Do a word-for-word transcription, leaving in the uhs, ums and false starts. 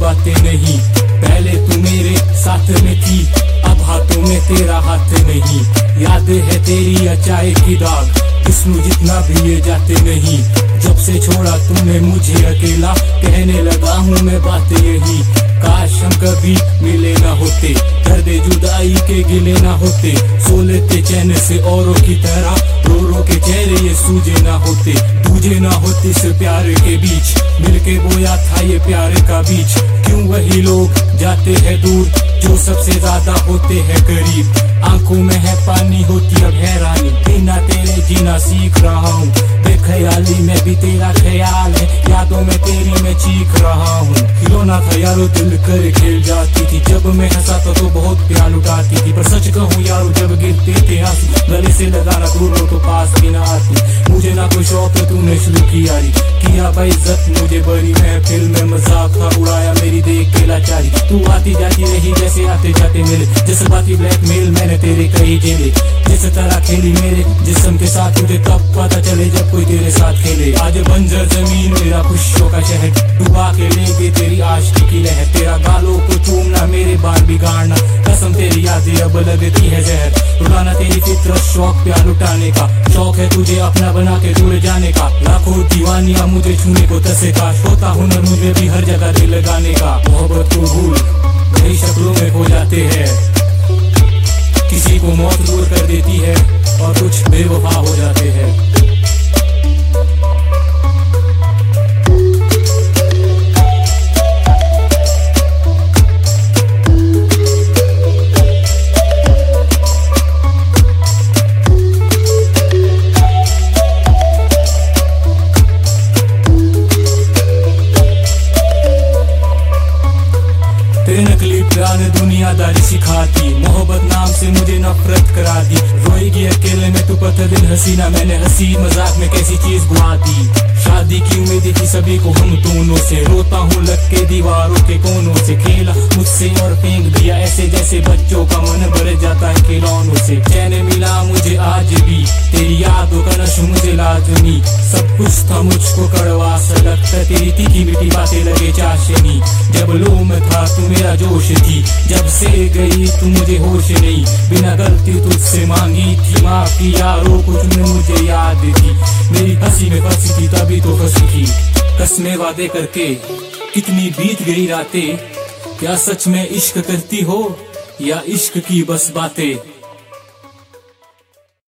बातें नहीं। पहले तू मेरे साथ में थी, अब हाथों में तेरा हाथ नहीं। याद है तेरी अचाई की दाग, जिस्म जितना भी ये जाते नहीं। जब से छोड़ा तूने मुझे अकेला, कहने लगा हूँ मैं बात यही। काश हम कभी मिले ना होते, दर्द जुदाई के गिले ना होते। सो लेते चैन से औरों की तरह, रो रो के चेहरे ये सूझे ना होते। तुझे ना होती इस प्यार के बीच, मिलके बोया था ये प्यार का बीज। क्यों वही लोग जाते हैं दूर, जो सबसे ज्यादा होते हैं करीब। आंखों में है पानी, होती अब हैरानी, बिना तेरे जीना सीख रहा हूँ। बेख्याली में भी तेरा ख्याल है, यादों में तेरी मैं चीख रहा हूँ। खिलौना था यारो दिल कर खेल जाती थी, जब मैं हंसा था तो बहुत प्यार लुटाती थी। पर सच कहूँ यारो जब गिरते थे आंसू, गले से लगाना दूर हो तो पास भी ना आती। मुझे ना कोई शौक है, तूने शुरू की यारी, किया बेइज्जत मुझे बड़ी महफिल में। मजाक था उड़ाया मेरी देख के लाचारी, तू आती जाती रही जैसे आते जाते मेरे। जिस बाती ब्लैकमेल मैंने तेरे कई जेले, जिस तरह खेली मेरे जिस्म के साथ, तुझे तब पता चले जब कोई तेरे साथ खेले। आज बंजर जमीन मेरा खुशियों का शहर, डुबा के ले गए तेरी आशिकी की लहर। तेरा गालों को चूमना, मेरे बाल बिगाड़ना, कसम तेरी यादें अब लगती है जहर। रुलाना तेरी फितरत, शौक प्यार लुटाने का, शौक है तुझे अपना बना के दूर जाने का। लाखों दीवानियां मुझे छूने को तसे का, होता हुनर मुझे भी हर जगह दिल लगाने का। मोहब्बत को भूल कई शक्लों में खो जाते हैं, किसी को मौत दूर कर देती है और कुछ बेवफा हो जाते हैं। तेरे नकली प्यार ने दुनियादारी सिखाती, मोहब्बत नाम से मुझे नफरत करा दी। रोएगी अकेले में तू पता दिन हसीना, मैंने हंसी मजाक में कैसी चीज बुआ दी। शादी की उम्मीद थी सभी को हम दोनों से, रोता हूँ लग के दीवारों के कोनों से। खेला मुझसे और फेंक दिया ऐसे जैसे बच्चों का मन भर जाता है खिलौनों से। चैन मिला मुझे आज भी, तेरी यादों का नशा मुझे लाजमी। सब कुछ था मुझको कड़वा सा लगता, तेरी तीखी मीठी बातें लगे चाशनी। जब लो में था तू मेरा जोश थी, जब से गई तू मुझे होश नहीं। बिना गलती तुझसे मांगी थी माफी, यारों कुछ में मुझे याद थी। मेरी हंसी में फंसी थी तभी तो फंसी थी, कसमें वादे करके कितनी बीत गई रातें। क्या सच में इश्क करती हो या इश्क की बस बातें।